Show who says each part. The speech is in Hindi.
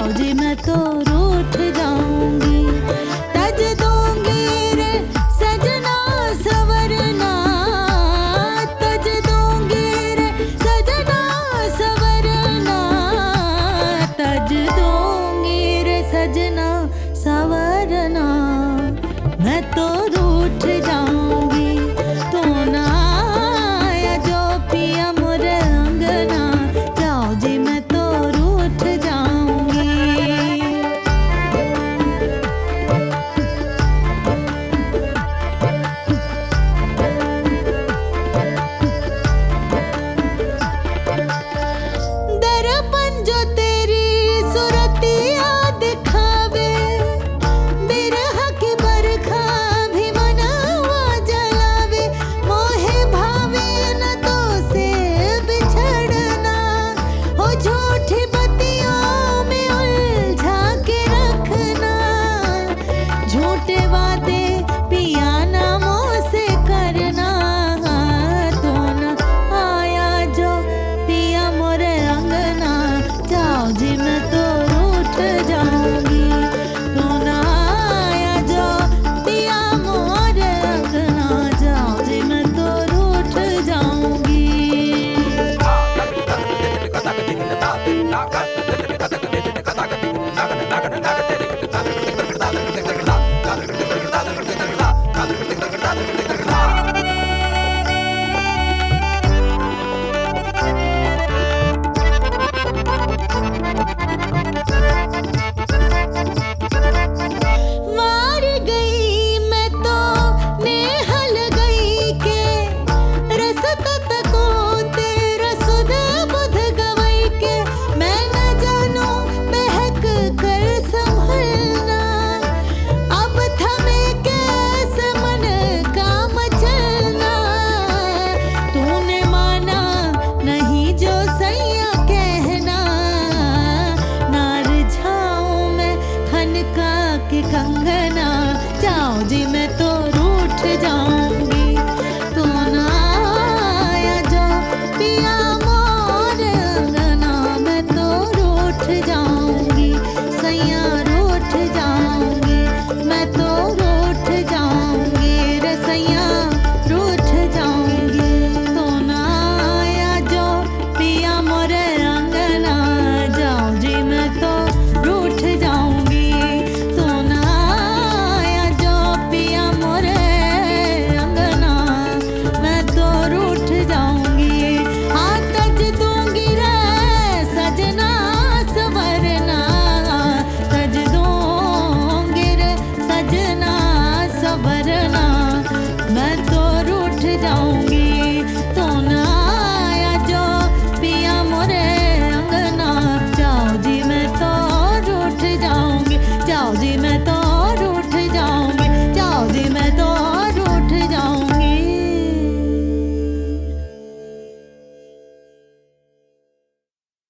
Speaker 1: जाओ जी मैं तो रूठ जाऊंगी। तज दूंगी रे सजना सवरना, तज दूंगी रे सजना सवरना, तज दूंगी रे सजना सवरना। मैं तो रूठ जाऊंगी तो ना आया जो पिया मोरे अंगना, जाओ जी मैं तो रूठ जाऊंगी। दर्पण जो तेरी सुरतिया दिखावे, बिरह की बरखा भी मनवा जलावे। मोहे भावे न तो से बिछड़ना, हो झूठी बत्तियों में उलझा के रखना। झूठे वादे पिया नामों से करना, तो न आया जो पिया मोरे अंगना, जाओ जी मैं तो रूठ जाऊं।